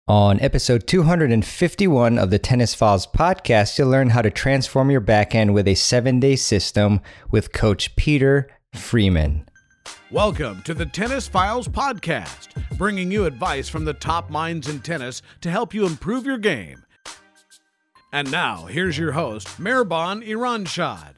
On episode 251 of the Tennis Files podcast, you'll learn how to transform your backhand with a 7-day system with Coach Peter Freeman. Welcome to the Tennis Files podcast, bringing you advice from the top minds in tennis to help you improve your game. And now, here's your host, Mehrban Iranshad.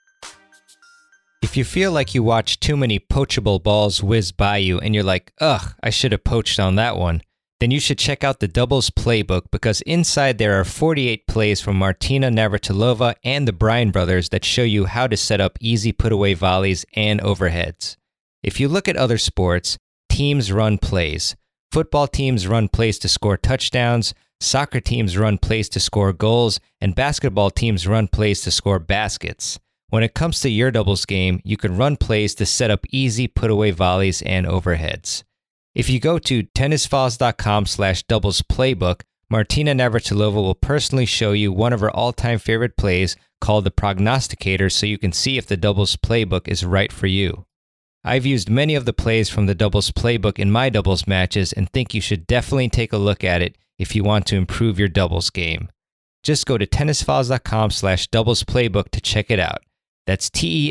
If you feel like you watch too many poachable balls whiz by you and you're like, ugh, I should have poached on that one, then you should check out the Doubles Playbook, because inside there are 48 plays from Martina Navratilova and the Bryan brothers that show you how to set up easy put-away volleys and overheads. If you look at other sports, teams run plays. Football teams run plays to score touchdowns, soccer teams run plays to score goals, and basketball teams run plays to score baskets. When it comes to your doubles game, you can run plays to set up easy put-away volleys and overheads. If you go to tennisfiles.com/doubles playbook, Martina Navratilova will personally show you one of her all-time favorite plays called the Prognosticator, so you can see if the doubles playbook is right for you. I've used many of the plays from the doubles playbook in my doubles matches and think you should definitely take a look at it if you want to improve your doubles game. Just go to tennisfiles.com/doubles playbook to check it out. That's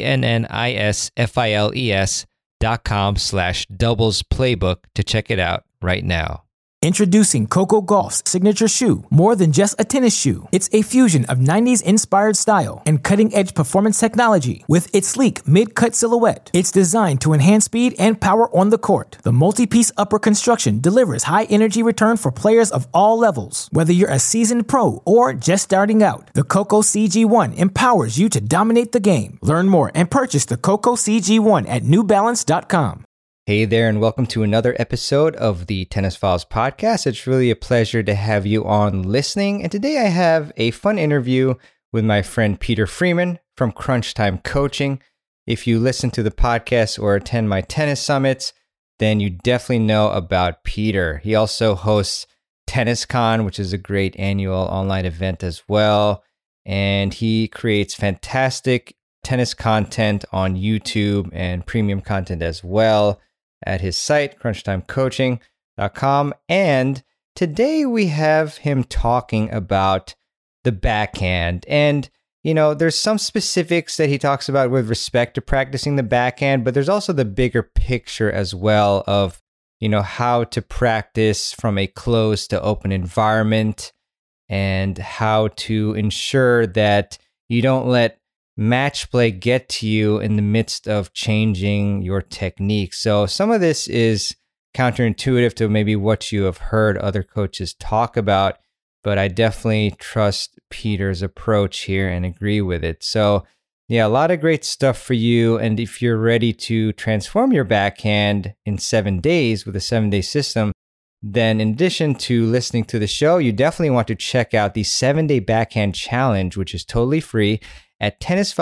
tennisfiles.com/doubles playbook to check it out right now. Introducing Coco Gauff's signature shoe, more than just a tennis shoe. It's a fusion of 90s-inspired style and cutting-edge performance technology. With its sleek mid-cut silhouette, it's designed to enhance speed and power on the court. The multi-piece upper construction delivers high-energy return for players of all levels. Whether you're a seasoned pro or just starting out, the Coco CG1 empowers you to dominate the game. Learn more and purchase the Coco CG1 at newbalance.com. Hey there, and welcome to another episode of the Tennis Files podcast. It's really a pleasure to have you on listening. And today I have a fun interview with my friend Peter Freeman from Crunch Time Coaching. If you listen to the podcast or attend my tennis summits, then you definitely know about Peter. He also hosts TennisCon, which is a great annual online event as well. And he creates fantastic tennis content on YouTube and premium content as well at his site, crunchtimecoaching.com. And today we have him talking about the backhand. And, you know, there's some specifics that he talks about with respect to practicing the backhand, but there's also the bigger picture as well of, you know, how to practice from a closed to open environment and how to ensure that you don't let match play get to you in the midst of changing your technique. So some of this is counterintuitive to maybe what you have heard other coaches talk about, but I definitely trust Peter's approach here and agree with it. So yeah, a lot of great stuff for you. And if you're ready to transform your backhand in 7 days with a 7-day system, then in addition to listening to the show, you definitely want to check out the 7-day backhand challenge, which is totally free at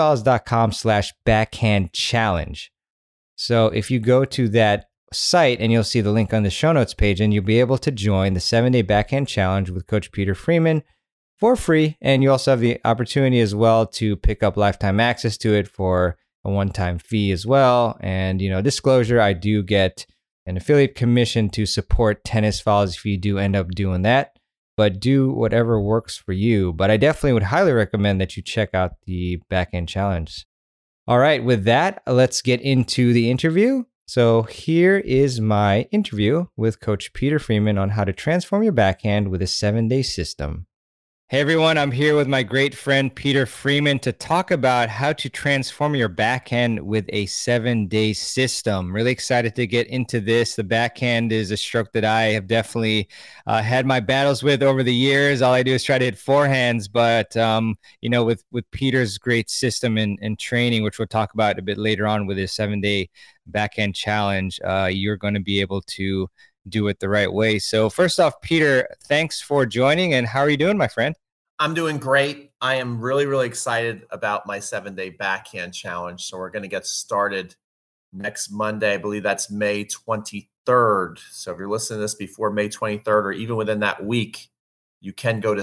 tennisfiles.com/backhand challenge. So if you go to that site, and you'll see the link on the show notes page, and you'll be able to join the 7-day backhand challenge with Coach Peter Freeman for free. And you also have the opportunity as well to pick up lifetime access to it for a one-time fee as well. And, you know, disclosure, I do get an affiliate commission to support Tennis Files if you do end up doing that. But do whatever works for you. But I definitely would highly recommend that you check out the Backhand Challenge. All right, with that, let's get into the interview. So here is my interview with Coach Peter Freeman on how to transform your backhand with a 7-day system. Hey everyone, I'm here with my great friend Peter Freeman to talk about how to transform your backhand with a 7-day system. Really excited to get into this. The backhand is a stroke that I have definitely had my battles with over the years. All I do is try to hit forehands, but you know, with Peter's great system and training, which we'll talk about a bit later on with his 7-day backhand challenge, you're going to be able to do it the right way. So first off, Peter, thanks for joining. And how are you doing, my friend? I'm doing great. I am really, really excited about my 7-day backhand challenge. So we're going to get started next Monday. I believe that's May 23rd. So if you're listening to this before May 23rd or even within that week, you can go to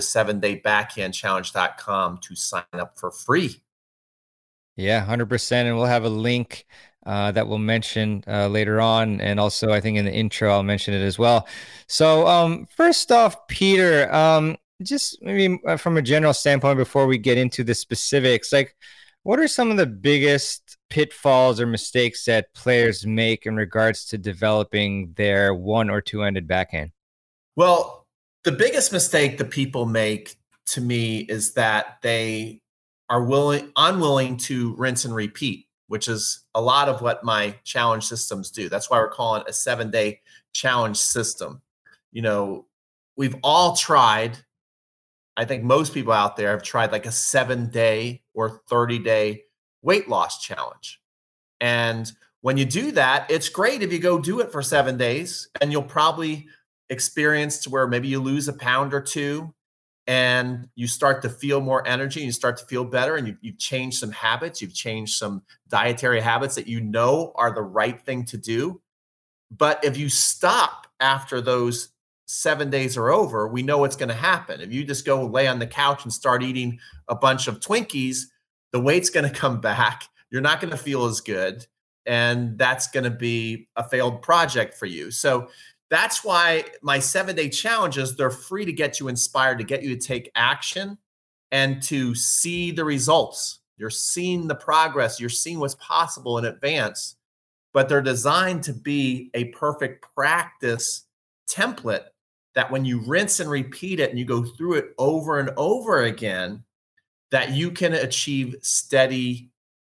7daybachandchallenge.com to sign up for free. Yeah, 100%. And we'll have a link that we'll mention later on. And also, I think in the intro, I'll mention it as well. So first off, Peter, just maybe from a general standpoint, before we get into the specifics, like what are some of the biggest pitfalls or mistakes that players make in regards to developing their one or two-handed backhand? Well, the biggest mistake that people make to me is that they are unwilling to rinse and repeat, which is a lot of what my challenge systems do. That's why we're calling it a 7-day challenge system. You know, we've all tried, I think most people out there have tried like a 7-day or 30-day weight loss challenge. And when you do that, it's great if you go do it for 7 days, and you'll probably experience to where maybe you lose a pound or two and you start to feel more energy, and you start to feel better, and you've changed some habits, you've changed some dietary habits that you know are the right thing to do. But if you stop after those 7 days are over, we know what's going to happen. If you just go lay on the couch and start eating a bunch of Twinkies, the weight's going to come back. You're not going to feel as good, and that's going to be a failed project for you. So that's why my 7-day challenges, they're free to get you inspired, to get you to take action and to see the results. You're seeing the progress. You're seeing what's possible in advance, but they're designed to be a perfect practice template that when you rinse and repeat it and you go through it over and over again, that you can achieve steady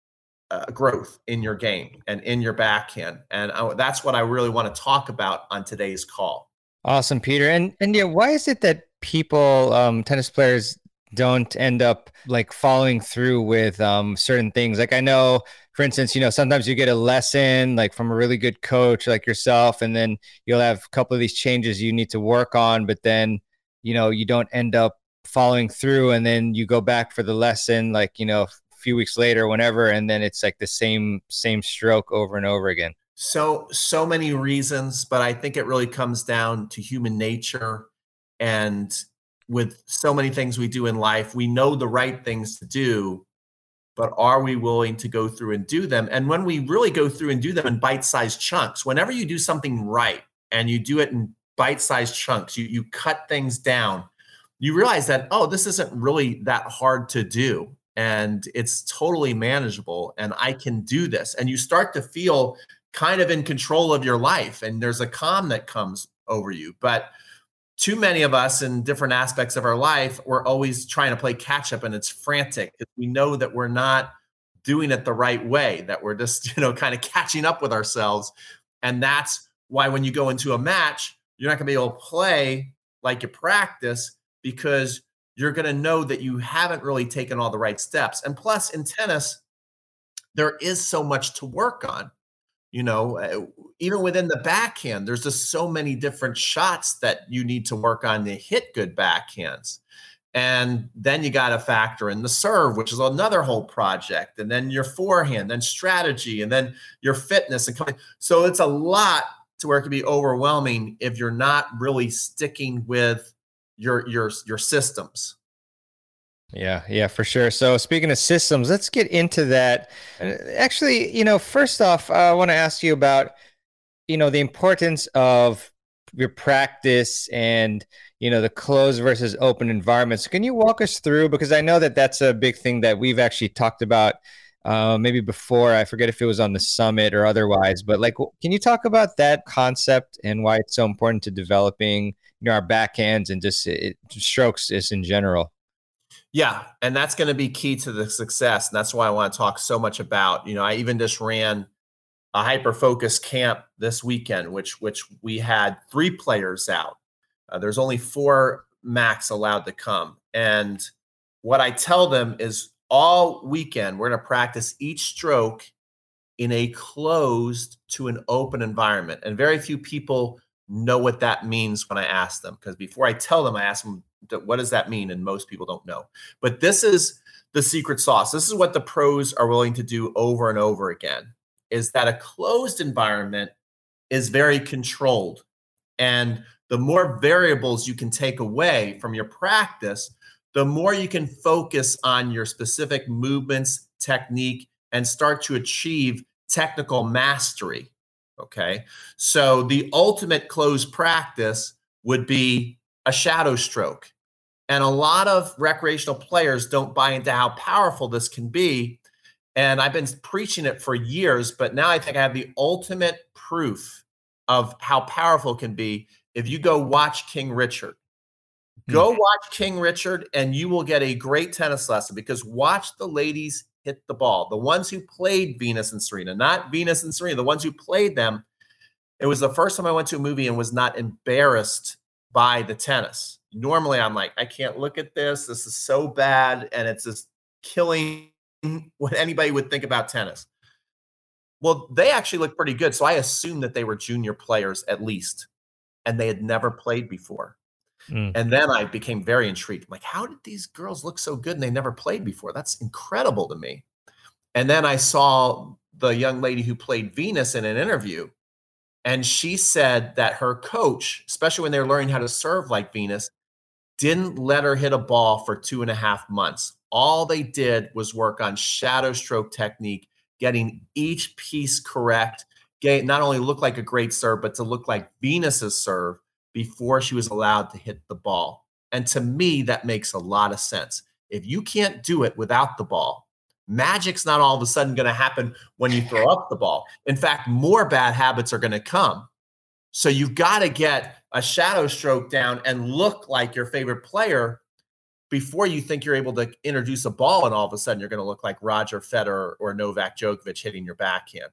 growth in your game and in your backhand. And that's what I really want to talk about on today's call. Awesome, Peter. And yeah, why is it that people, tennis players, don't end up like following through with certain things? Like I know, for instance, sometimes you get a lesson like from a really good coach like yourself, and then you'll have a couple of these changes you need to work on, but then, you don't end up following through, and then you go back for the lesson, like, a few weeks later, whenever, and then it's like the same stroke over and over again. So many reasons, but I think it really comes down to human nature. And with so many things we do in life, we know the right things to do, but are we willing to go through and do them? And when we really go through and do them in bite-sized chunks, whenever you do something right and you do it in bite-sized chunks, you cut things down, you realize that, oh, this isn't really that hard to do. And it's totally manageable, and I can do this. And you start to feel kind of in control of your life, and there's a calm that comes over you. But too many of us in different aspects of our life, we're always trying to play catch up, and it's frantic. We know that we're not doing it the right way, that we're just, kind of catching up with ourselves. And that's why when you go into a match, you're not going to be able to play like you practice, because you're going to know that you haven't really taken all the right steps. And plus, in tennis, there is so much to work on. Even within the backhand, there's just so many different shots that you need to work on to hit good backhands. And then you got to factor in the serve, which is another whole project. And then your forehand, then strategy, and then your fitness. So it's a lot to where it can be overwhelming if you're not really sticking with your systems. Yeah, for sure. So speaking of systems, let's get into that. Actually, first off, I want to ask you about, the importance of your practice and, the closed versus open environments. Can you walk us through, because I know that that's a big thing that we've actually talked about maybe before. I forget if it was on the summit or otherwise, but like, can you talk about that concept and why it's so important to developing our backhands and just strokes just in general? Yeah, and that's going to be key to the success. And that's why I want to talk so much about, I even just ran a hyper-focus camp this weekend, which we had 3 players out. There's only 4 max allowed to come. And what I tell them is all weekend, we're going to practice each stroke in a closed to an open environment. And very few people know what that means when I ask them, because before I tell them, I ask them, what does that mean? And most people don't know. But this is the secret sauce. This is what the pros are willing to do over and over again, is that a closed environment is very controlled. And the more variables you can take away from your practice, the more you can focus on your specific movements, technique, and start to achieve technical mastery. Okay. So the ultimate closed practice would be a shadow stroke. And a lot of recreational players don't buy into how powerful this can be. And I've been preaching it for years, but now I think I have the ultimate proof of how powerful it can be if you go watch King Richard. Go watch King Richard and you will get a great tennis lesson, because watch the ladies hit the ball. The ones who played Venus and Serena, not Venus and Serena, the ones who played them. It was the first time I went to a movie and was not embarrassed by the tennis. Normally I'm like, I can't look at this. This is so bad. And it's just killing what anybody would think about tennis. Well, they actually look pretty good. So I assumed that they were junior players at least, and they had never played before. And then I became very intrigued. I'm like, how did these girls look so good and they never played before? That's incredible to me. And then I saw the young lady who played Venus in an interview, and she said that her coach, especially when they were learning how to serve like Venus, didn't let her hit a ball for 2.5 months. All they did was work on shadow stroke technique, getting each piece correct, not only look like a great serve, but to look like Venus's serve before she was allowed to hit the ball. And to me, that makes a lot of sense. If you can't do it without the ball, magic's not all of a sudden going to happen when you throw up the ball. In fact, more bad habits are going to come. So you've got to get a shadow stroke down and look like your favorite player before you think you're able to introduce a ball, and all of a sudden you're going to look like Roger Federer or Novak Djokovic hitting your backhand.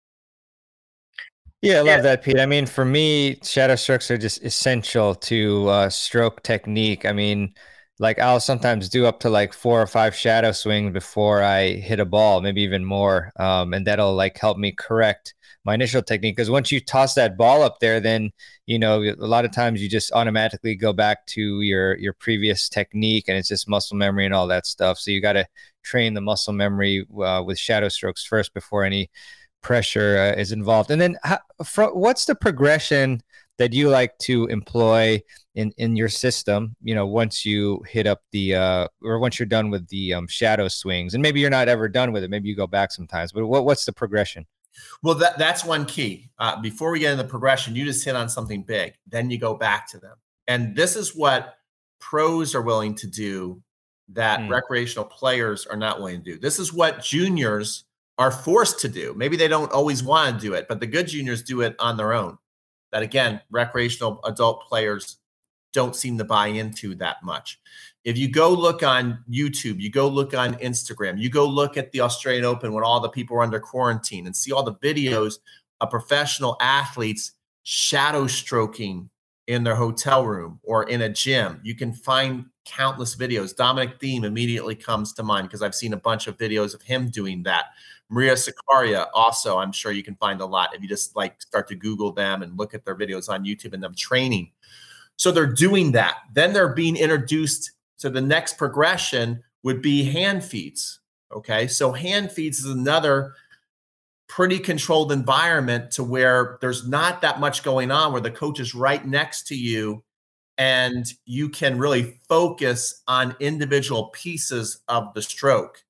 Yeah, I love that, Pete. I mean, for me, shadow strokes are just essential to stroke technique. I mean, like I'll sometimes do up to like 4 or 5 shadow swings before I hit a ball, maybe even more. And that'll like help me correct my initial technique. Because once you toss that ball up there, then, you know, a lot of times you just automatically go back to your previous technique, and it's just muscle memory and all that stuff. So you got to train the muscle memory with shadow strokes first before any pressure is involved. And then what's the progression that you like to employ in your system, you know, once you hit up the or once you're done with the shadow swings? And maybe you're not ever done with it, maybe you go back sometimes, but what's the progression? Well, that's one key. Before we get into the progression, you just hit on something big, then you go back to them. And this is what pros are willing to do that recreational players are not willing to do. This is what juniors are forced to do. Maybe they don't always want to do it, but the good juniors do it on their own. That, again, recreational adult players don't seem to buy into that much. If you go look on YouTube, you go look on Instagram, you go look at the Australian Open when all the people were under quarantine and see all the videos of professional athletes shadow stroking in their hotel room or in a gym. You can find countless videos. Dominic Thiem immediately comes to mind because I've seen a bunch of videos of him doing that. Maria Sakkari also, I'm sure you can find a lot if you just like start to Google them and look at their videos on YouTube and them training. So they're doing that. Then they're being introduced to the next progression would be hand feeds. Okay. So hand feeds is another pretty controlled environment to where there's not that much going on, where the coach is right next to you and you can really focus on individual pieces of the stroke.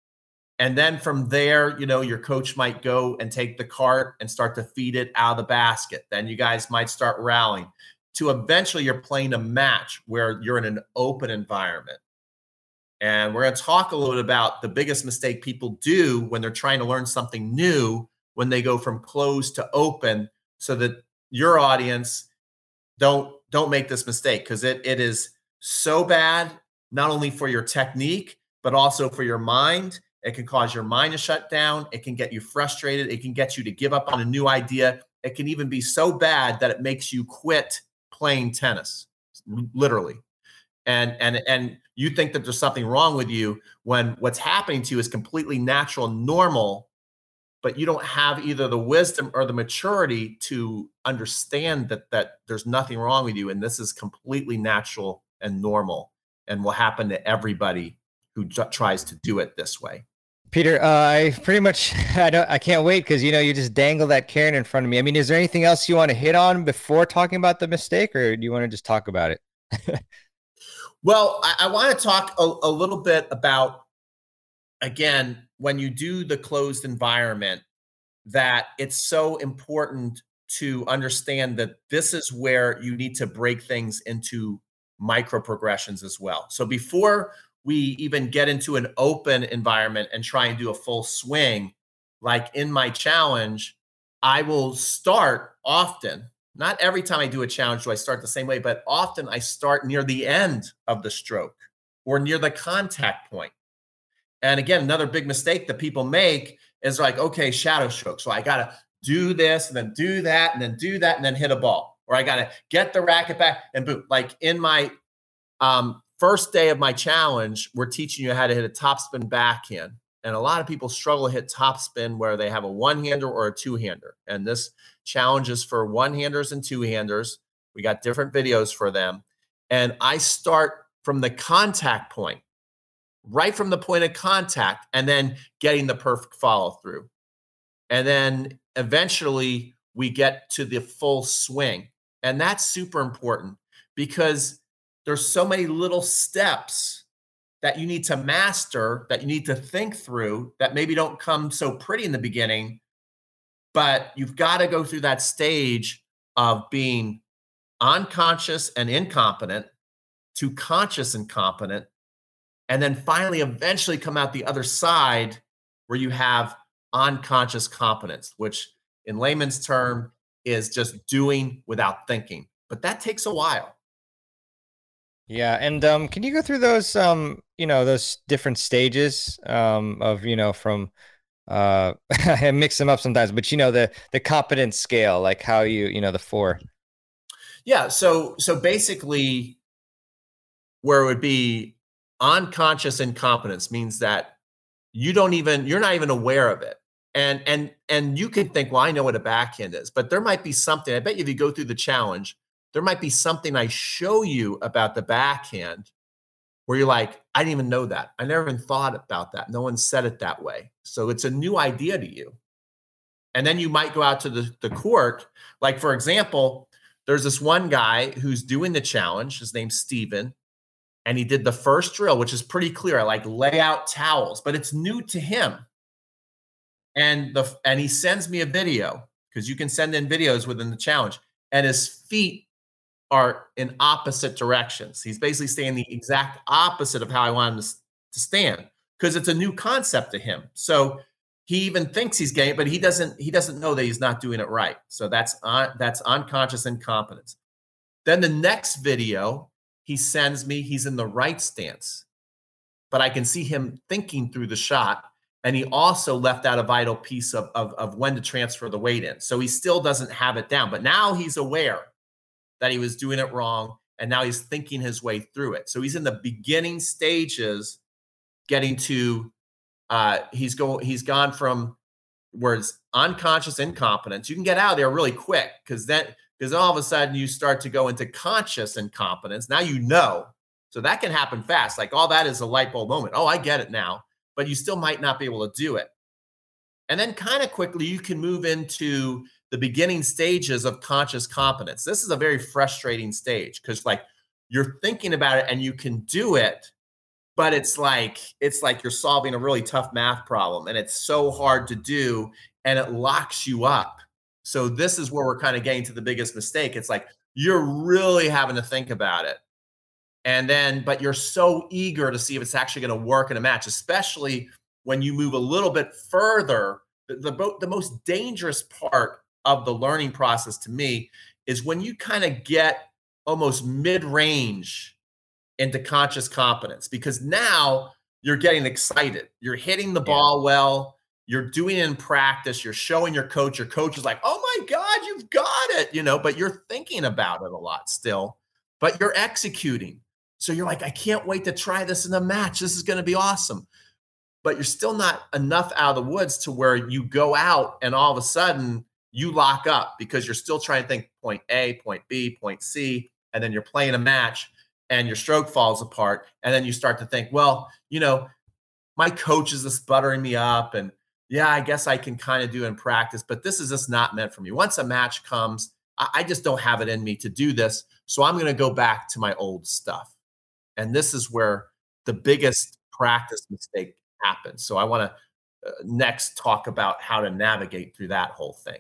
And then from there, you know, your coach might go and take the cart and start to feed it out of the basket. Then you guys might start rallying to eventually you're playing a match where you're in an open environment. And we're going to talk a little bit about the biggest mistake people do when they're trying to learn something new when they go from closed to open, so that your audience don't make this mistake, because it is so bad, not only for your technique, but also for your mind. It can cause your mind to shut down. It can get you frustrated. It can get you to give up on a new idea. It can even be so bad that it makes you quit playing tennis, literally. And you think that there's something wrong with you when what's happening to you is completely natural and normal, but you don't have either the wisdom or the maturity to understand that there's nothing wrong with you. And this is completely natural and normal and will happen to everybody who tries to do it this way. Peter, I can't wait, because, you know, you just dangle that carrot in front of me. I mean, is there anything else you want to hit on before talking about the mistake, or do you want to just talk about it? Well, I want to talk a little bit about, again, when you do the closed environment, that it's so important to understand that this is where you need to break things into micro progressions as well. So before we even get into an open environment and try and do a full swing, like in my challenge, I will start often. Not every time I do a challenge do I start the same way, but often I start near the end of the stroke or near the contact point. And again, another big mistake that people make is like, okay, shadow stroke. So I got to do this and then do that and then do that and then hit a ball. Or I got to get the racket back and boom. Like in my first day of my challenge, we're teaching you how to hit a topspin backhand. And a lot of people struggle to hit topspin where they have a one-hander or a two-hander. And this challenge is for one-handers and two-handers. We got different videos for them. And I start from the contact point, right from the point of contact, and then getting the perfect follow through. And then eventually we get to the full swing. And that's super important because there's so many little steps that you need to master, that you need to think through, that maybe don't come so pretty in the beginning, but you've got to go through that stage of being unconscious and incompetent to conscious and competent, and then finally eventually come out the other side where you have unconscious competence, which in layman's term is just doing without thinking. But that takes a while. Yeah, and can you go through those those different stages of from I mix them up sometimes, but the competence scale, like how the four. Yeah, so basically where it would be unconscious incompetence means that you're not even aware of it. And you can think, well, I know what a backhand is, but there might be something. I bet you if you go through the challenge, there might be something I show you about the backhand where you're like, I didn't even know that. I never even thought about that. No one said it that way. So it's a new idea to you. And then you might go out to the court. Like, for example, there's this one guy who's doing the challenge. His name's Steven. And he did the first drill, which is pretty clear. I like lay out towels, but it's new to him. And he sends me a video because you can send in videos within the challenge. And his feet are in opposite directions. He's basically staying the exact opposite of how I want him to stand because it's a new concept to him. So he even thinks he's getting it, but he doesn't know that he's not doing it right. So that's unconscious incompetence. Then the next video he sends me, he's in the right stance, but I can see him thinking through the shot. And he also left out a vital piece of when to transfer the weight in. So he still doesn't have it down, but now he's aware that he was doing it wrong. And now he's thinking his way through it. So he's in the beginning stages getting to, he's gone from where it's unconscious incompetence. You can get out of there really quick because all of a sudden you start to go into conscious incompetence. Now you know. So that can happen fast. Like all that is a light bulb moment. Oh, I get it now. But you still might not be able to do it. And then kind of quickly, you can move into the beginning stages of conscious competence. This is a very frustrating stage because like you're thinking about it and you can do it, but it's like you're solving a really tough math problem and it's so hard to do and it locks you up. So this is where we're kind of getting to the biggest mistake. It's like you're really having to think about it. But you're so eager to see if it's actually going to work in a match, especially when you move a little bit further. The most dangerous part of the learning process to me is when you kind of get almost mid-range into conscious competence, because now you're getting excited. You're hitting the ball well. You're doing it in practice. You're showing your coach. Your coach is like, oh my God, you've got it, but you're thinking about it a lot still, but you're executing. So you're like, I can't wait to try this in a match. This is going to be awesome. But you're still not enough out of the woods to where you go out and all of a sudden you lock up because you're still trying to think point A, point B, point C, and then you're playing a match and your stroke falls apart. And then you start to think, well, my coach is just buttering me up and yeah, I guess I can kind of do in practice, but this is just not meant for me. Once a match comes, I just don't have it in me to do this. So I'm going to go back to my old stuff. And this is where the biggest practice mistake happens. So I want to next talk about how to navigate through that whole thing.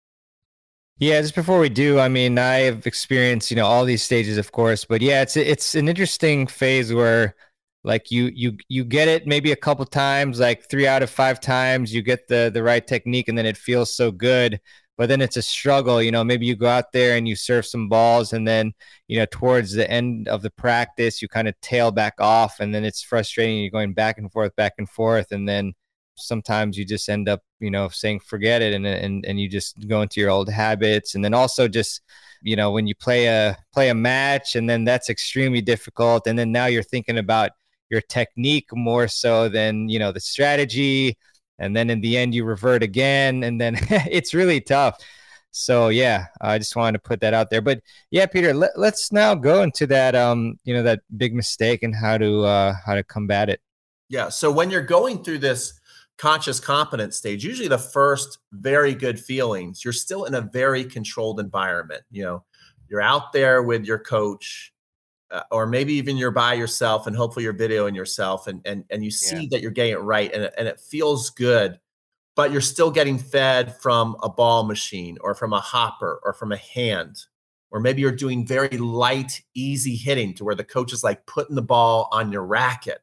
Yeah, just before we do, I mean, I've experienced, all these stages, of course, but yeah, it's an interesting phase where like you get it maybe a couple times, like 3 out of 5 times, you get the right technique, and then it feels so good. But then it's a struggle, maybe you go out there and you serve some balls, and then, towards the end of the practice, you kind of tail back off, and then it's frustrating. You're going back and forth. And then sometimes you just end up, saying, forget it. And you just go into your old habits. And then also just, when you play a match, and then that's extremely difficult. And then now you're thinking about your technique more so than, the strategy. And then in the end, you revert again, and then it's really tough. So yeah, I just wanted to put that out there. But yeah, Peter, let's now go into that, that big mistake and how to combat it. Yeah. So when you're going through this conscious competence stage, usually the first very good feelings, you're still in a very controlled environment. You're out there with your coach. Or maybe even you're by yourself, and hopefully you're videoing yourself, and you see that you're getting it right, and it feels good, but you're still getting fed from a ball machine or from a hopper or from a hand, or maybe you're doing very light, easy hitting to where the coach is like putting the ball on your racket.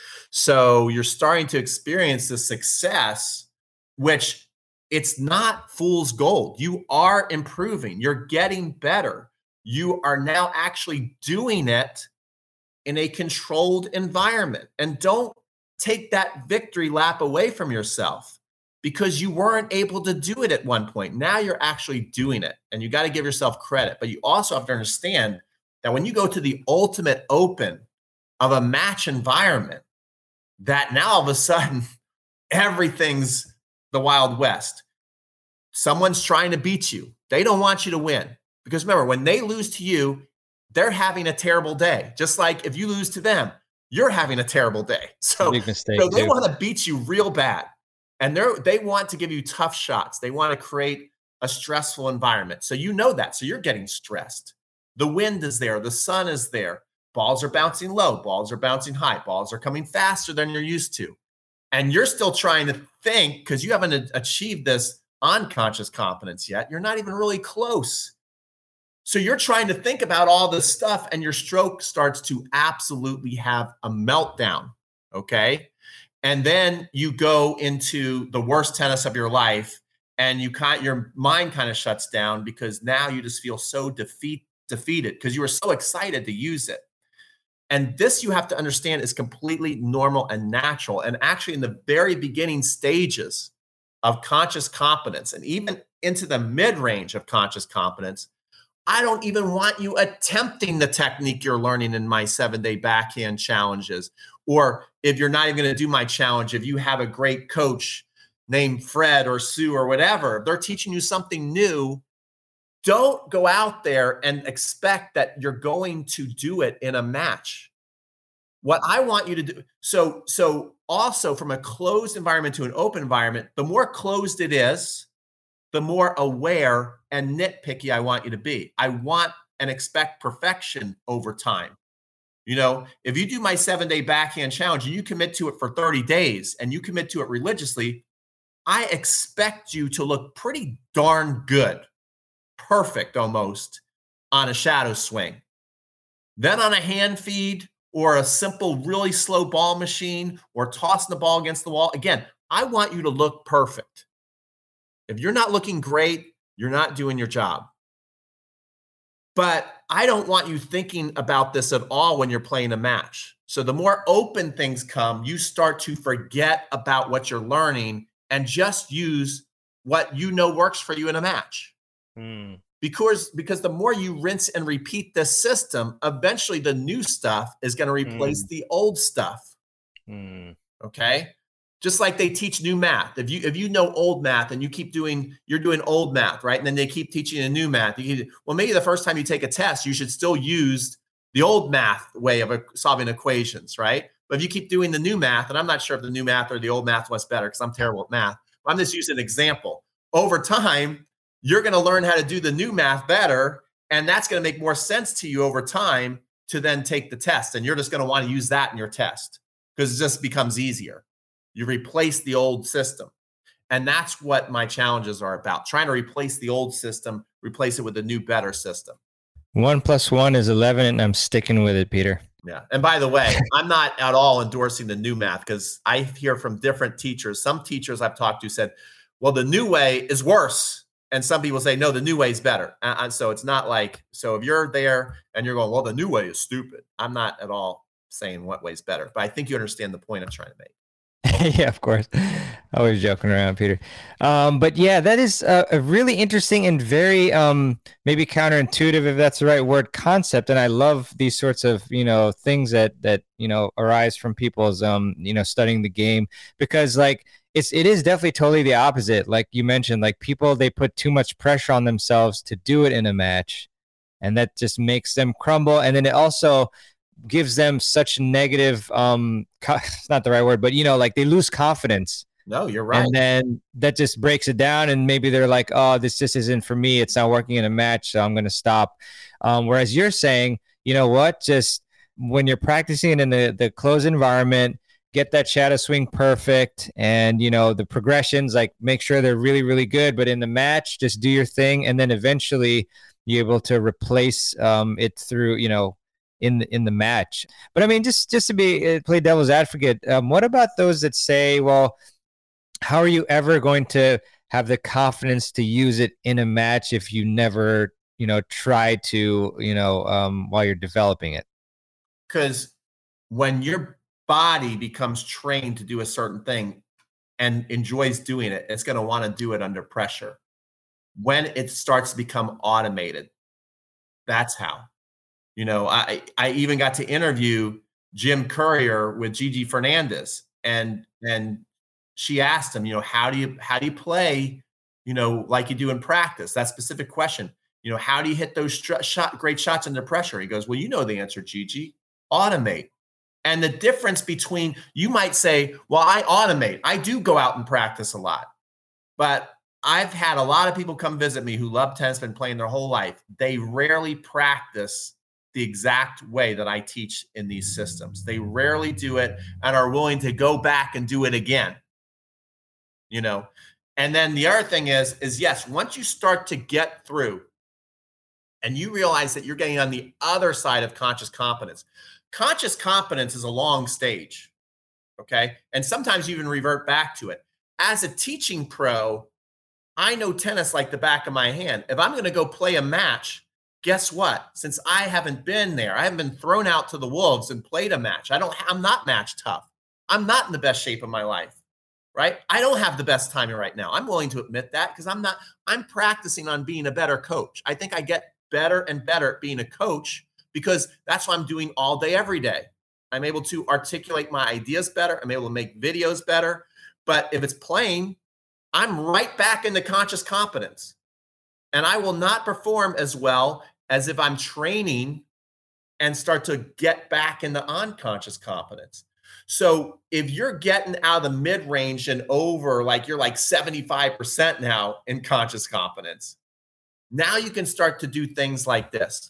So you're starting to experience the success, which it's not fool's gold. You are improving. You're getting better. You are now actually doing it in a controlled environment. And don't take that victory lap away from yourself because you weren't able to do it at one point. Now you're actually doing it, and you got to give yourself credit. But you also have to understand that when you go to the ultimate open of a match environment, that now all of a sudden everything's the Wild West. Someone's trying to beat you. They don't want you to win. Because remember, when they lose to you, they're having a terrible day. Just like if you lose to them, you're having a terrible day. So, big mistake, they want to beat you real bad. And they want to give you tough shots. They want to create a stressful environment. So you know that. So you're getting stressed. The wind is there. The sun is there. Balls are bouncing low. Balls are bouncing high. Balls are coming faster than you're used to. And you're still trying to think, because you haven't achieved this unconscious competence yet. You're not even really close. So you're trying to think about all this stuff, and your stroke starts to absolutely have a meltdown, okay? And then you go into the worst tennis of your life, and your mind kind of shuts down because now you just feel so defeated because you were so excited to use it. And this, you have to understand, is completely normal and natural. And actually in the very beginning stages of conscious competence, and even into the mid-range of conscious competence, I don't even want you attempting the technique you're learning in my 7-day backhand challenges. Or if you're not even going to do my challenge, if you have a great coach named Fred or Sue or whatever, if they're teaching you something new, don't go out there and expect that you're going to do it in a match. What I want you to do, so also from a closed environment to an open environment, the more closed it is, the more aware and nitpicky I want you to be. I want and expect perfection over time. If you do my 7-day backhand challenge and you commit to it for 30 days and you commit to it religiously, I expect you to look pretty darn good, perfect almost, on a shadow swing. Then on a hand feed or a simple, really slow ball machine or tossing the ball against the wall, again, I want you to look perfect. If you're not looking great, you're not doing your job. But I don't want you thinking about this at all when you're playing a match. So the more open things come, you start to forget about what you're learning and just use what you know works for you in a match. Because the more you rinse and repeat this system, eventually the new stuff is going to replace the old stuff. Okay? Just like they teach new math. If you know old math and you're doing old math, right? And then they keep teaching a new math. Well, maybe the first time you take a test, you should still use the old math way of solving equations, right? But if you keep doing the new math, and I'm not sure if the new math or the old math was better because I'm terrible at math. I'm just using an example. Over time, you're going to learn how to do the new math better, and that's going to make more sense to you over time to then take the test. And you're just going to want to use that in your test because it just becomes easier. You replace the old system. And that's what my challenges are about, trying to replace the old system, replace it with a new, better system. 1 + 1 is 11, and I'm sticking with it, Peter. Yeah. And by the way, I'm not at all endorsing the new math, because I hear from different teachers. Some teachers I've talked to said, well, the new way is worse. And some people say, no, the new way is better. So it's not like, so if you're there and you're going, well, the new way is stupid, I'm not at all saying what way is better. But I think you understand the point I'm trying to make. Yeah, of course. Always joking around, Peter. But yeah, that is a really interesting and very maybe counterintuitive, if that's the right word, concept. And I love these sorts of, things that arise from people's studying the game, because like it is definitely totally the opposite. Like you mentioned, like people, they put too much pressure on themselves to do it in a match, and that just makes them crumble. And then it also gives them such negative it's not the right word, but like they lose confidence. No, you're right. And then that just breaks it down, and maybe they're like, oh, this just isn't for me, it's not working in a match, so I'm going to stop. Whereas you're saying, you know what, just when you're practicing in the closed environment, get that shadow swing perfect, and the progressions, like make sure they're really, really good, but in the match, just do your thing, and then eventually you're able to replace it through in the match. But I mean, just to play devil's advocate, what about those that say, well, how are you ever going to have the confidence to use it in a match if you never try to while you're developing it? Because when your body becomes trained to do a certain thing and enjoys doing it, it's going to want to do it under pressure. When it starts to become automated, that's how. I even got to interview Jim Courier with Gigi Fernandez, and she asked him, how do you play, like you do in practice? That specific question, how do you hit those great shots under pressure? He goes, well, you know the answer, Gigi, automate. And the difference between, you might say, well, I automate. I do go out and practice a lot, but I've had a lot of people come visit me who love tennis, been playing their whole life. They rarely practice the exact way that I teach in these systems. They rarely do it and are willing to go back and do it again. And then the other thing is yes, once you start to get through and you realize that you're getting on the other side of conscious competence. Conscious competence is a long stage, okay? And sometimes you even revert back to it. As a teaching pro, I know tennis like the back of my hand. If I'm going to go play a match, guess what? Since I haven't been there, I haven't been thrown out to the wolves and played a match. I'm not match tough. I'm not in the best shape of my life, right? I don't have the best timing right now. I'm willing to admit that, because I'm practicing on being a better coach. I think I get better and better at being a coach, because that's what I'm doing all day, every day. I'm able to articulate my ideas better. I'm able to make videos better. But if it's playing, I'm right back into conscious competence. And I will not perform as well as if I'm training and start to get back into unconscious competence. So if you're getting out of the mid-range and over, like you're like 75% now in conscious competence, now you can start to do things like this.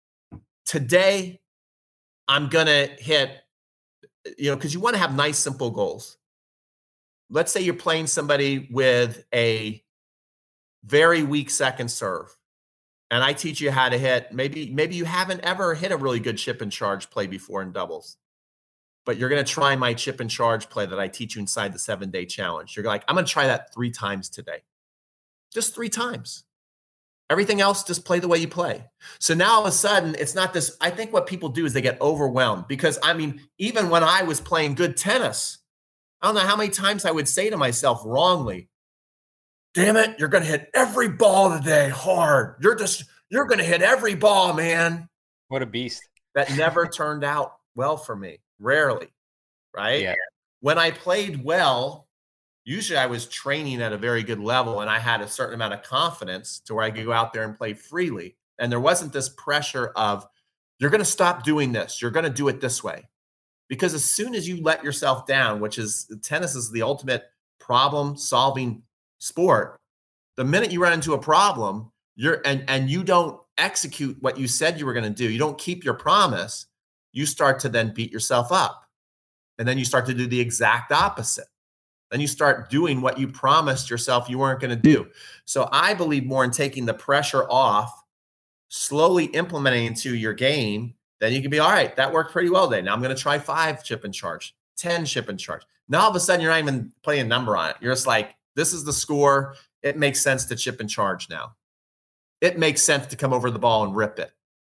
Today, I'm going to hit, because you want to have nice, simple goals. Let's say you're playing somebody with a very weak second serve, and I teach you how to hit. Maybe you haven't ever hit a really good chip and charge play before in doubles, but you're going to try my chip and charge play that I teach you inside the 7-day challenge. You're like, I'm going to try that 3 times today. Just 3 times. Everything else, just play the way you play. So now all of a sudden, it's not this. I think what people do is they get overwhelmed, because even when I was playing good tennis, I don't know how many times I would say to myself wrongly, damn it, you're going to hit every ball today hard. You're going to hit every ball, man. What a beast. That never turned out well for me. Rarely, right? Yeah. When I played well, usually I was training at a very good level, and I had a certain amount of confidence to where I could go out there and play freely. And there wasn't this pressure of, you're going to stop doing this. You're going to do it this way. Because as soon as you let yourself down, which is, tennis is the ultimate problem-solving sport, the minute you run into a problem, and you don't execute what you said you were going to do, you don't keep your promise, you start to then beat yourself up. And then you start to do the exact opposite. Then you start doing what you promised yourself you weren't going to do. So I believe more in taking the pressure off, slowly implementing into your game. Then you can be, all right, that worked pretty well today. Now I'm going to try 5 chip and charge, 10 chip and charge. Now all of a sudden you're not even putting a number on it. You're just like, this is the score. It makes sense to chip and charge now. It makes sense to come over the ball and rip it.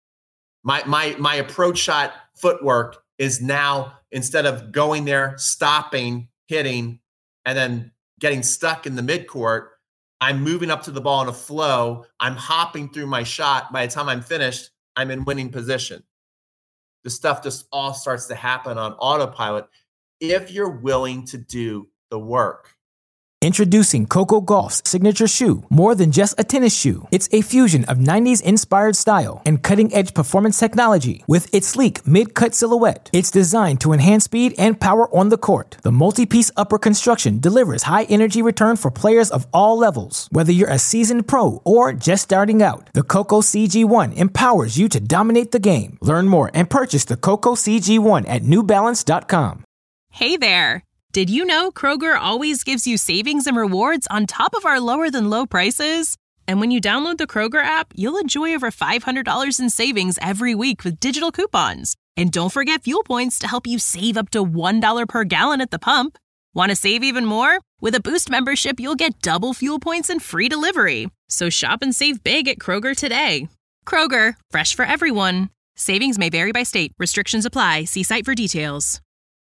My approach shot footwork is now, instead of going there, stopping, hitting, and then getting stuck in the midcourt, I'm moving up to the ball in a flow. I'm hopping through my shot. By the time I'm finished, I'm in winning position. The stuff just all starts to happen on autopilot if you're willing to do the work. Introducing Coco Gauff's signature shoe, more than just a tennis shoe. It's a fusion of 90s inspired style and cutting-edge performance technology. With its sleek mid-cut silhouette, it's designed to enhance speed and power on the court. The multi-piece upper construction delivers high-energy return for players of all levels. Whether you're a seasoned pro or just starting out, the Coco CG1 empowers you to dominate the game. Learn more and purchase the Coco CG1 at NewBalance.com. Hey there! Did you know Kroger always gives you savings and rewards on top of our lower-than-low prices? And when you download the Kroger app, you'll enjoy over $500 in savings every week with digital coupons. And don't forget fuel points to help you save up to $1 per gallon at the pump. Want to save even more? With a Boost membership, you'll get double fuel points and free delivery. So shop and save big at Kroger today. Kroger, fresh for everyone. Savings may vary by state. Restrictions apply. See site for details.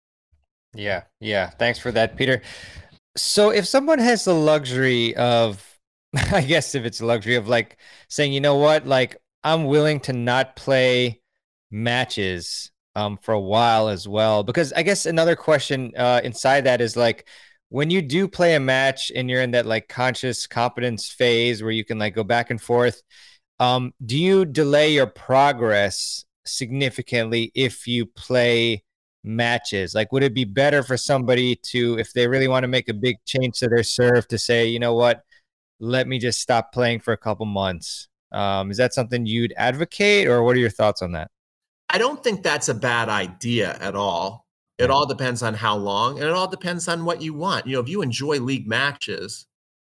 Yeah. Thanks for that, Peter. So if someone has the luxury of, I guess if it's a luxury of like saying, you know what, like I'm willing to not play matches for a while as well, because I guess another question inside that is like, when you do play a match and you're in that like conscious competence phase where you can like go back and forth, do you delay your progress significantly if you play matches? Like, would it be better for somebody to, if they really want to make a big change to their serve, to say, you know what, let me just stop playing for a couple months? Is that something you'd advocate, or what are your thoughts on that? I don't think that's a bad idea at all. It all depends on how long, and it all depends on what you want. You know, if you enjoy league matches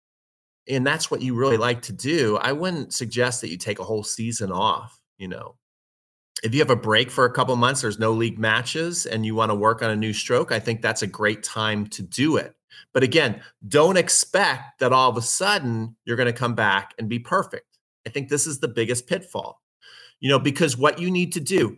and that's what you really like to do, I wouldn't suggest that you take a whole season off. You know, if you have a break for a couple months, there's no league matches, and you want to work on a new stroke, I think that's a great time to do it. But again, don't expect that all of a sudden you're going to come back and be perfect. I think this is the biggest pitfall, you know, because what you need to do,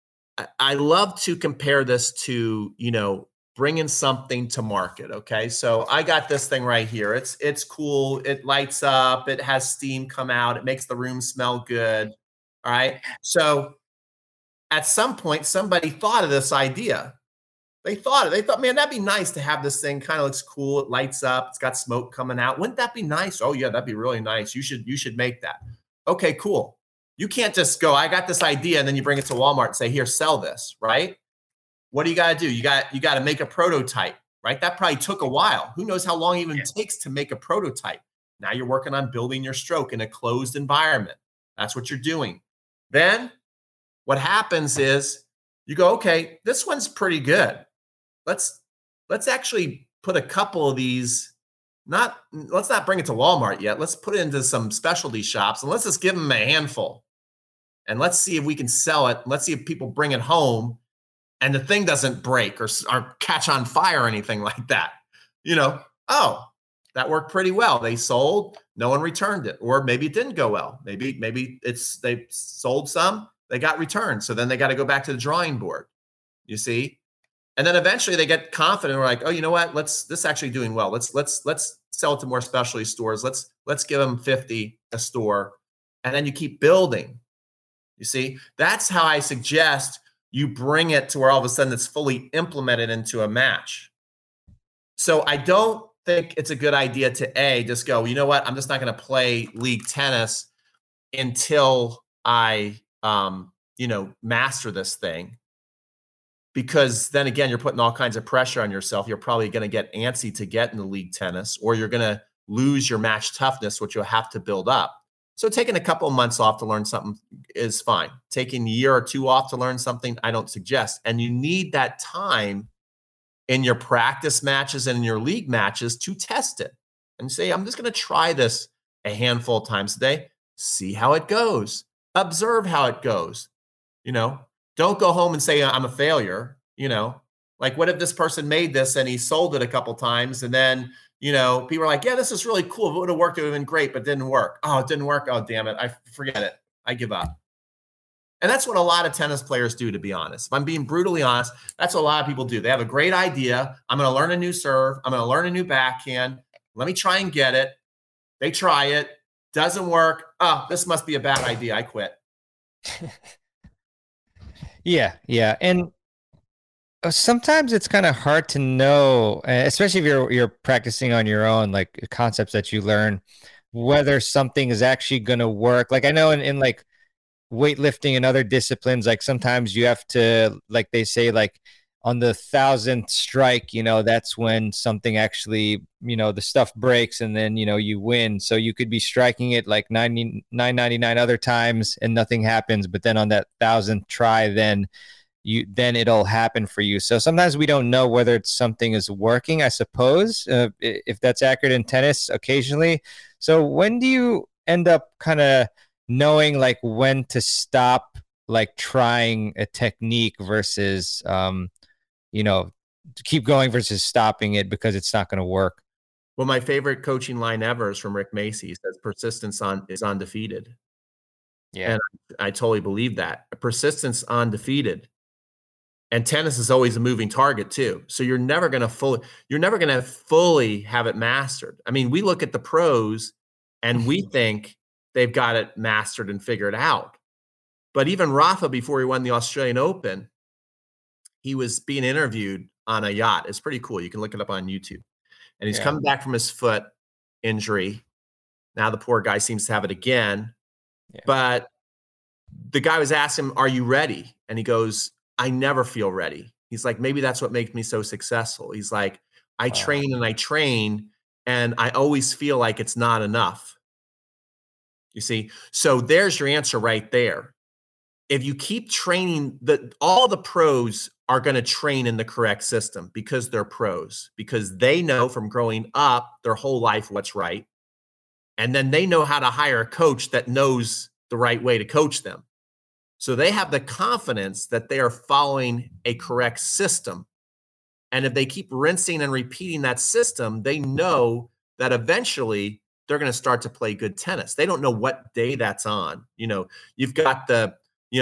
I love to compare this to, you know, bringing something to market. Okay. So I got this thing right here. It's cool. It lights up. It has steam come out. It makes the room smell good. All right. So at some point, somebody thought of this idea. They thought, man, that'd be nice to have this thing. Kind of looks cool. It lights up. It's got smoke coming out. Wouldn't that be nice? Oh yeah, that'd be really nice. You should make that. Okay, cool. You can't just go, I got this idea, and then you bring it to Walmart and say, here, sell this, right? What do you got to do? You got to make a prototype, right? That probably took a while. Who knows how long it even takes to make a prototype? Now you're working on building your stroke in a closed environment. That's what you're doing. Then what happens is you go, okay, this one's pretty good. Let's actually put a couple of these. Let's not bring it to Walmart yet. Let's put it into some specialty shops, and let's just give them a handful. And let's see if we can sell it. Let's see if people bring it home and the thing doesn't break or catch on fire or anything like that. You know, oh, that worked pretty well. They sold, no one returned it. Or maybe it didn't go well. Maybe they sold some, they got returned. So then they got to go back to the drawing board, you see? And then eventually they get confident. We're like, oh, you know what? This is actually doing well. Let's sell it to more specialty stores. Let's give them 50 a store. And then you keep building. You see, that's how I suggest you bring it to where all of a sudden it's fully implemented into a match. So I don't think it's a good idea to just go, you know what? I'm just not going to play league tennis until I, master this thing. Because then again, you're putting all kinds of pressure on yourself. You're probably going to get antsy to get into league tennis, or you're going to lose your match toughness, which you'll have to build up. So taking a couple of months off to learn something is fine. Taking a year or two off to learn something, I don't suggest. And you need that time in your practice matches and in your league matches to test it and say, I'm just going to try this a handful of times a day, see how it goes, observe how it goes. Don't go home and say I'm a failure. Like, what if this person made this and he sold it a couple times and then, people are like, yeah, this is really cool. If it would have worked, it would have been great, but it didn't work. Oh, it didn't work. Oh, damn it. I forget it. I give up. And that's what a lot of tennis players do, to be honest. If I'm being brutally honest, that's what a lot of people do. They have a great idea. I'm going to learn a new serve. I'm going to learn a new backhand. Let me try and get it. They try it. Doesn't work. Oh, this must be a bad idea. I quit. Yeah. And sometimes it's kind of hard to know, especially if you're practicing on your own, like concepts that you learn, whether something is actually going to work. Like I know in like weightlifting and other disciplines, like sometimes you have to, like they say, like on the 1,000th strike, that's when something actually, the stuff breaks and then, you win. So you could be striking it like 999 other times and nothing happens. But then on that 1,000th try, then it'll happen for you. So sometimes we don't know whether something is working, I suppose, if that's accurate in tennis occasionally. So when do you end up kind of knowing like when to stop like trying a technique versus, to keep going versus stopping it because it's not going to work? Well, my favorite coaching line ever is from Rick Macy. He says persistence is undefeated. Yeah. And I totally believe that. Persistence undefeated. And tennis is always a moving target too. So you're never going to fully have it mastered. I mean, we look at the pros and we think they've got it mastered and figured out. But even Rafa, before he won the Australian Open, he was being interviewed on a yacht. It's pretty cool. You can look it up on YouTube. And he's coming back from his foot injury. Now the poor guy seems to have it again. Yeah. But the guy was asking him, are you ready? And he goes, I never feel ready. He's like, maybe that's what makes me so successful. He's like, I train and I always feel like it's not enough. You see? So there's your answer right there. If you keep training, all the pros are going to train in the correct system because they're pros, because they know from growing up their whole life what's right. And then they know how to hire a coach that knows the right way to coach them. So they have the confidence that they are following a correct system. And if they keep rinsing and repeating that system, they know that eventually they're going to start to play good tennis. They don't know what day that's on. You've got the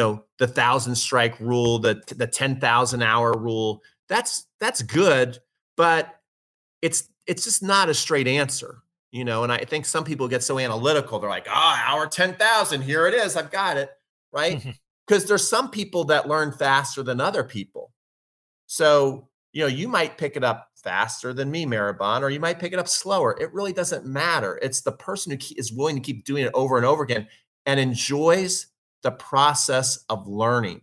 1,000 strike rule, the 10,000 hour rule. That's good, but it's just not a straight answer, And I think some people get so analytical. They're like, hour 10,000, here it is. I've got it, right? Because there's some people that learn faster than other people. So, you might pick it up faster than me, Maribon, or you might pick it up slower. It really doesn't matter. It's the person who is willing to keep doing it over and over again and enjoys the process of learning.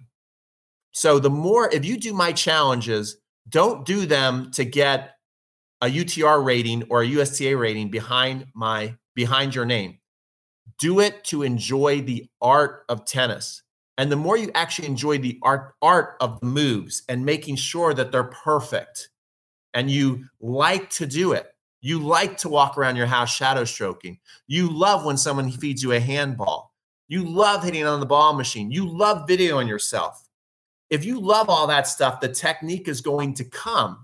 So if you do my challenges, don't do them to get a UTR rating or a USTA rating behind your name. Do it to enjoy the art of tennis. And the more you actually enjoy the art of the moves and making sure that they're perfect, and you like to do it, you like to walk around your house shadow stroking, you love when someone feeds you a handball, you love hitting on the ball machine, you love videoing yourself. If you love all that stuff, the technique is going to come.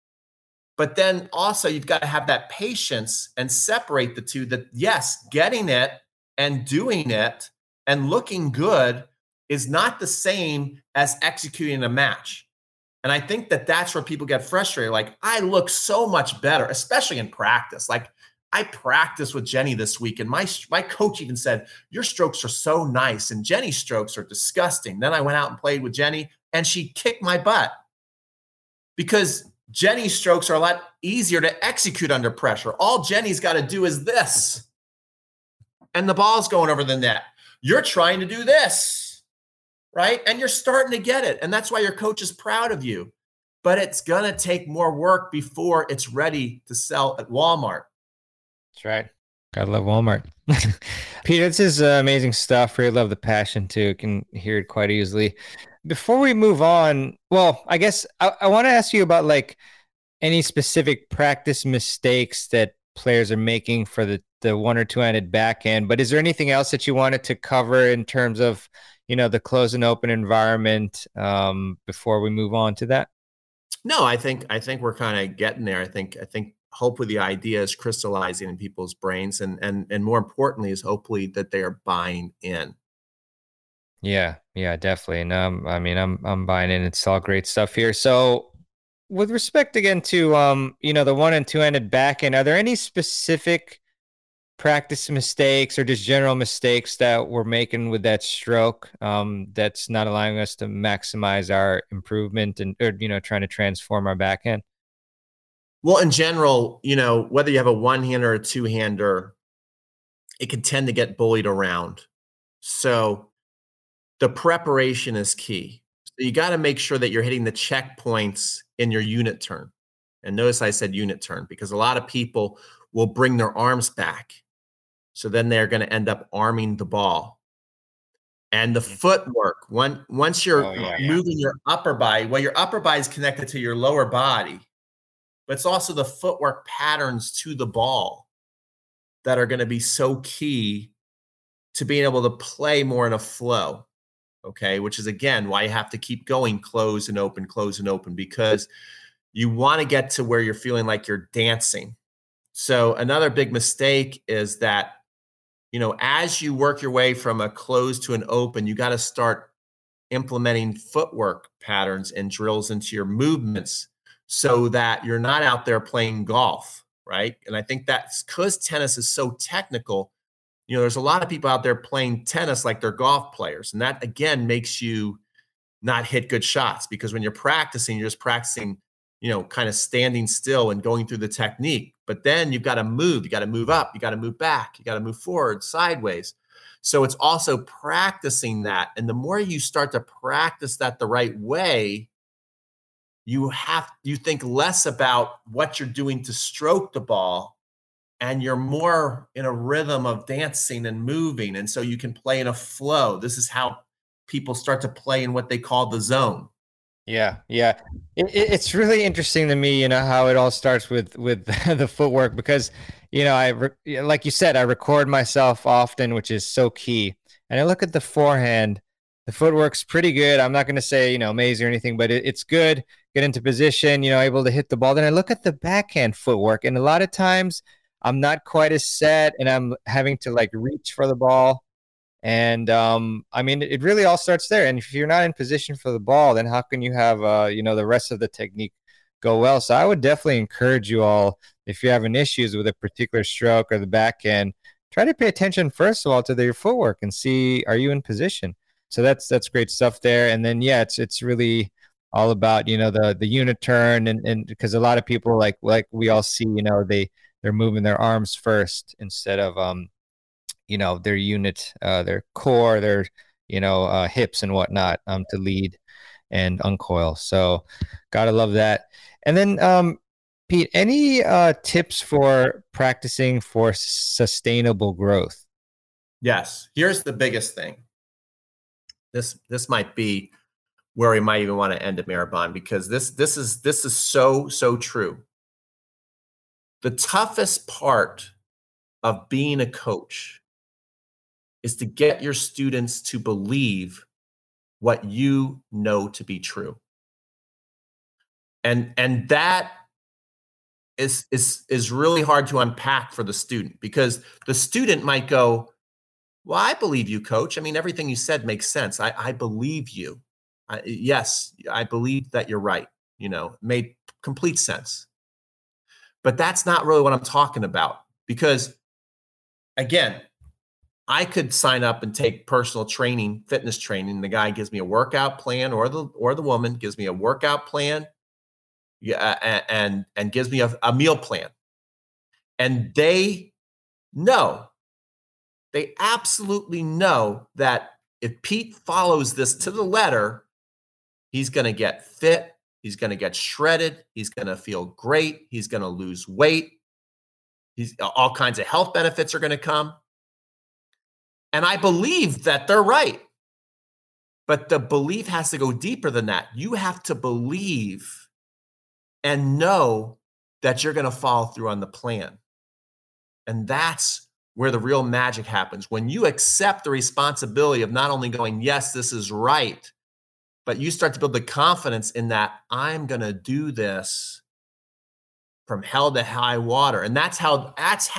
But then also you've got to have that patience and separate the two, that yes, getting it and doing it and looking good is not the same as executing a match. And I think that that's where people get frustrated. Like, I look so much better, especially in practice. Like, I practiced with Jenny this week, and my coach even said, your strokes are so nice, and Jenny's strokes are disgusting. Then I went out and played with Jenny, and she kicked my butt because Jenny's strokes are a lot easier to execute under pressure. All Jenny's got to do is this, and the ball's going over the net. You're trying to do this, right? And you're starting to get it. And that's why your coach is proud of you. But it's going to take more work before it's ready to sell at Walmart. That's right. Gotta love Walmart. Peter, this is amazing stuff. Really love the passion too. Can hear it quite easily. Before we move on, well, I guess I want to ask you about like any specific practice mistakes that players are making for the one or two-handed backhand, but is there anything else that you wanted to cover in terms of, the closed and open environment before we move on to that? No, I think we're kind of getting there. I think hopefully the idea is crystallizing in people's brains, and more importantly is hopefully that they are buying in. Yeah, definitely. And I'm buying in. It's all great stuff here. So with respect again to the one and two-handed backhand, are there any specific practice mistakes or just general mistakes that we're making with that stroke that's not allowing us to maximize our improvement or trying to transform our backhand? Well, in general, whether you have a one-hander or a two-hander, it can tend to get bullied around. So the preparation is key. So you got to make sure that you're hitting the checkpoints in your unit turn. And notice I said unit turn because a lot of people will bring their arms back. So then they're going to end up arming the ball. And the footwork, once you're moving your upper body, your upper body is connected to your lower body, but it's also the footwork patterns to the ball that are going to be so key to being able to play more in a flow. Okay, which is again why you have to keep going close and open, because you want to get to where you're feeling like you're dancing. So another big mistake is that, as you work your way from a close to an open, you got to start implementing footwork patterns and drills into your movements so that you're not out there playing golf, right? And I think that's because tennis is so technical. There's a lot of people out there playing tennis like they're golf players. And that, again, makes you not hit good shots because when you're just practicing, kind of standing still and going through the technique. But then you've got to move. You got to move up. You got to move back. You got to move forward, sideways. So it's also practicing that. And the more you start to practice that the right way, you think less about what you're doing to stroke the ball, and you're more in a rhythm of dancing and moving. And so you can play in a flow. This is how people start to play in what they call the zone. Yeah. It's really interesting to me, how it all starts with the footwork because, like you said, I record myself often, which is so key. And I look at the forehand, the footwork's pretty good. I'm not going to say, amazing or anything, but it's good. Get into position, able to hit the ball. Then I look at the backhand footwork, and a lot of times I'm not quite as set and I'm having to reach for the ball. And it really all starts there. And if you're not in position for the ball, then how can you have, the rest of the technique go well? So I would definitely encourage you all, if you're having issues with a particular stroke or the backhand, try to pay attention, first of all, to your footwork and see, are you in position? So that's great stuff there. And then, it's really all about, the unit turn and because a lot of people like we all see, they're moving their arms first instead of, their unit, their core, their, hips and whatnot to lead and uncoil. So gotta love that. And then, Pete, any tips for practicing for sustainable growth? Yes. Here's the biggest thing. This might be where we might even want to end it, Maribon, because this is so true. The toughest part of being a coach is to get your students to believe what you know to be true. And that is really hard to unpack for the student, because the student might go, well, I believe you, coach. I mean, everything you said makes sense. I believe you. Yes, I believe that you're right. Made complete sense. But that's not really what I'm talking about, because again, I could sign up and take personal training, fitness training. The guy gives me a workout plan, or the woman gives me a workout plan, and gives me a meal plan. And they absolutely know that if Pete follows this to the letter, he's going to get fit, he's going to get shredded, he's going to feel great, he's going to lose weight, all kinds of health benefits are going to come. And I believe that they're right. But the belief has to go deeper than that. You have to believe and know that you're going to follow through on the plan. And that's where the real magic happens. When you accept the responsibility of not only going, yes, this is right, but you start to build the confidence in that I'm going to do this from hell to high water. And that's how,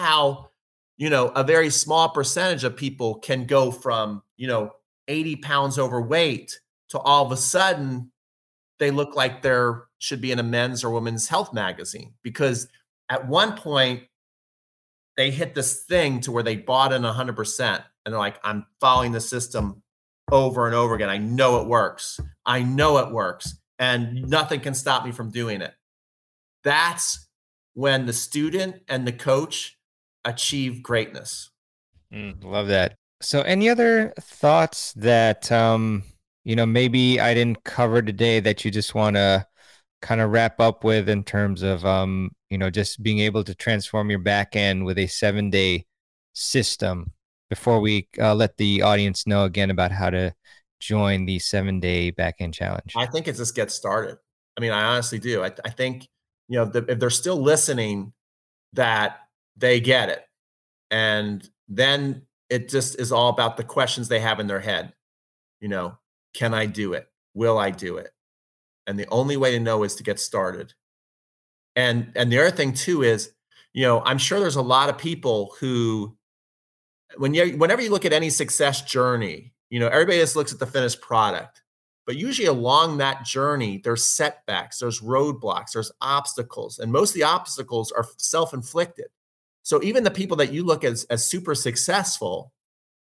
a very small percentage of people can go from, 80 pounds overweight to all of a sudden they look like they're should be in a men's or women's health magazine, because at one point they hit this thing to where they bought in 100% and they're like, I'm following the system over and over again. I know it works. And nothing can stop me from doing it. That's when the student and the coach achieve greatness. Love that. So any other thoughts that, maybe I didn't cover today that you just want to kind of wrap up with in terms of, just being able to transform your back end with a 7-day system before we let the audience know again about how to join the 7-day back end challenge? I think it just gets started. I mean, I honestly do. I think, if they're still listening, that they get it. And then it just is all about the questions they have in their head. Can I do it? Will I do it? And the only way to know is to get started. And the other thing too is, I'm sure there's a lot of people who, whenever you look at any success journey, everybody just looks at the finished product. But usually along that journey, there's setbacks, there's roadblocks, there's obstacles. And most of the obstacles are self-inflicted. So even the people that you look as super successful,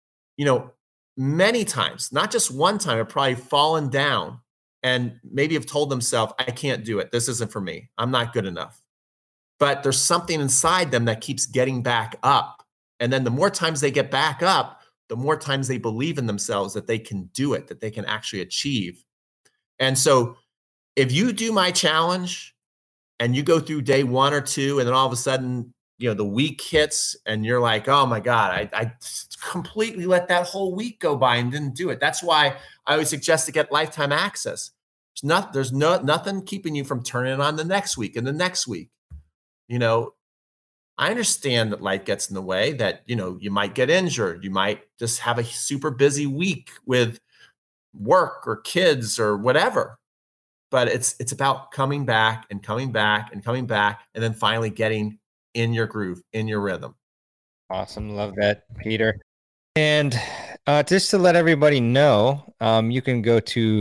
many times, not just one time, have probably fallen down and maybe have told themselves, I can't do it. This isn't for me. I'm not good enough. But there's something inside them that keeps getting back up. And then the more times they get back up, the more times they believe in themselves that they can do it, that they can actually achieve. And so if you do my challenge and you go through day 1 or 2, and then all of a sudden, the week hits and you're like, oh my God, I completely let that whole week go by and didn't do it. That's why I always suggest to get lifetime access. There's nothing keeping you from turning it on the next week and the next week. I understand that life gets in the way, that, you might get injured. You might just have a super busy week with work or kids or whatever. But it's about coming back and coming back and coming back, and then finally getting in your groove, in your rhythm. Awesome. Love that, Peter. And just to let everybody know, you can go to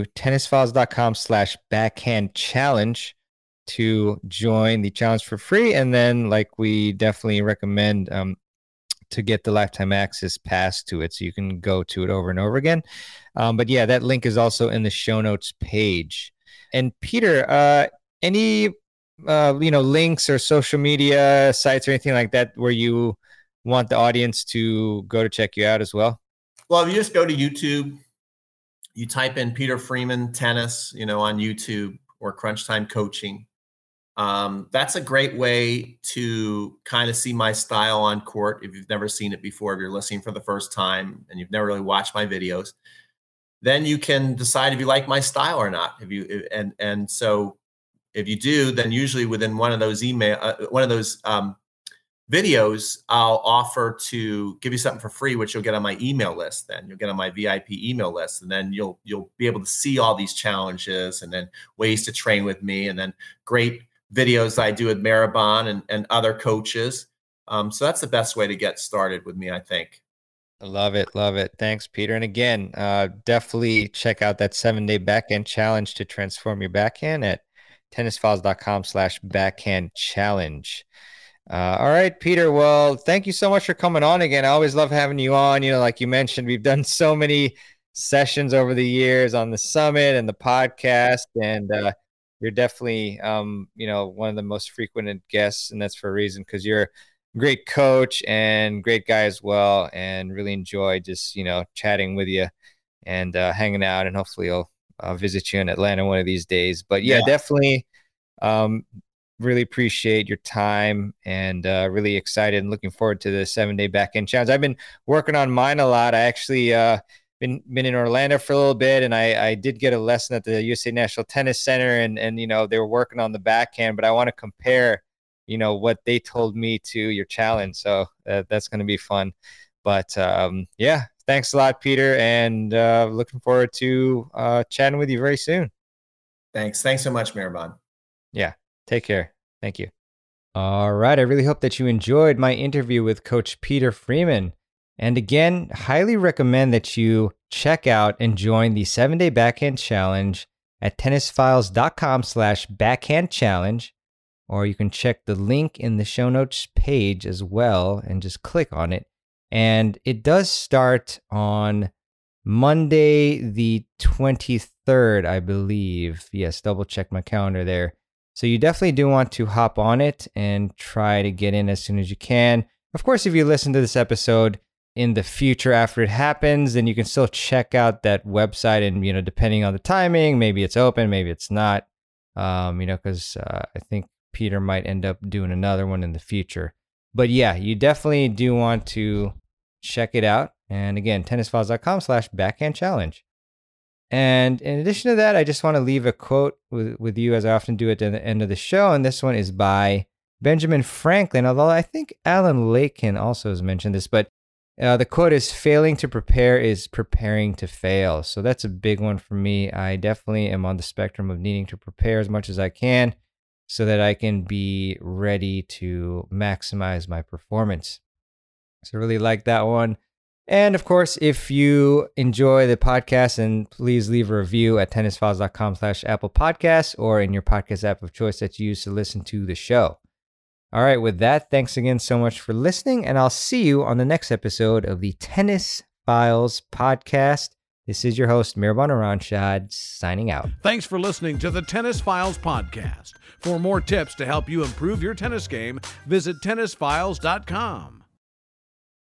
tennisfiles.com/backhand-challenge to join the challenge for free. And then, like, we definitely recommend to get the lifetime access pass to it, so you can go to it over and over again. But yeah, that link is also in the show notes page. And Peter, any links or social media sites or anything like that where you want the audience to go to check you out as well? Well, if you just go to YouTube, you type in Peter Freeman Tennis, on YouTube, or Crunch Time Coaching. That's a great way to kind of see my style on court. If you've never seen it before, if you're listening for the first time and you've never really watched my videos, then you can decide if you like my style or not. So if you do, then usually within one of those videos, I'll offer to give you something for free, which you'll get on my email list. Then you'll get on my VIP email list, and then you'll be able to see all these challenges, and then ways to train with me, and then great videos I do with Maribon and other coaches. So that's the best way to get started with me, I think. I love it. Love it. Thanks, Peter. And again, definitely check out that 7-day backhand challenge to transform your backhand at tennisfiles.com/backhand-challenge. All right, Peter. Well, thank you so much for coming on again. I always love having you on. Like you mentioned, we've done so many sessions over the years on the summit and the podcast, and you're definitely, one of the most frequent guests, and that's for a reason, because you're a great coach and great guy as well, and really enjoy just, chatting with you and hanging out, and hopefully I'll visit you in Atlanta one of these days. But yeah. Definitely really appreciate your time, and really excited and looking forward to the 7-day back-end challenge. I've been working on mine a lot. I actually been in Orlando for a little bit, and I did get a lesson at the USA National Tennis Center, and they were working on the backhand, but I want to compare what they told me to your challenge, so that's going to be fun. But yeah, thanks a lot, Peter, and looking forward to chatting with you very soon. Thanks so much, Mirban. Yeah, take care. Thank you. All right, I really hope that you enjoyed my interview with Coach Peter Freeman. And again, highly recommend that you check out and join the 7-Day Backhand Challenge at tennisfiles.com/backhand challenge, or you can check the link in the show notes page as well and just click on it. And it does start on Monday, the 23rd, I believe. Yes, double check my calendar there. So you definitely do want to hop on it and try to get in as soon as you can. Of course, if you listen to this episode in the future after it happens, then you can still check out that website, and depending on the timing, maybe it's open, maybe it's not, because I think Peter might end up doing another one in the future. But yeah, you definitely do want to check it out. And again, tennisfiles.com/backhand challenge. And in addition to that, I just want to leave a quote with you, as I often do at the end of the show, and this one is by Benjamin Franklin, although I think Alan Lakin also has mentioned this, but the quote is, "Failing to prepare is preparing to fail." So that's a big one for me. I definitely am on the spectrum of needing to prepare as much as I can so that I can be ready to maximize my performance. So I really like that one. And of course, if you enjoy the podcast, then please leave a review at tennisfiles.com/Apple Podcasts or in your podcast app of choice that you use to listen to the show. All right, with that, thanks again so much for listening, and I'll see you on the next episode of the Tennis Files Podcast. This is your host, Mirban Iranshad, signing out. Thanks for listening to the Tennis Files Podcast. For more tips to help you improve your tennis game, visit tennisfiles.com.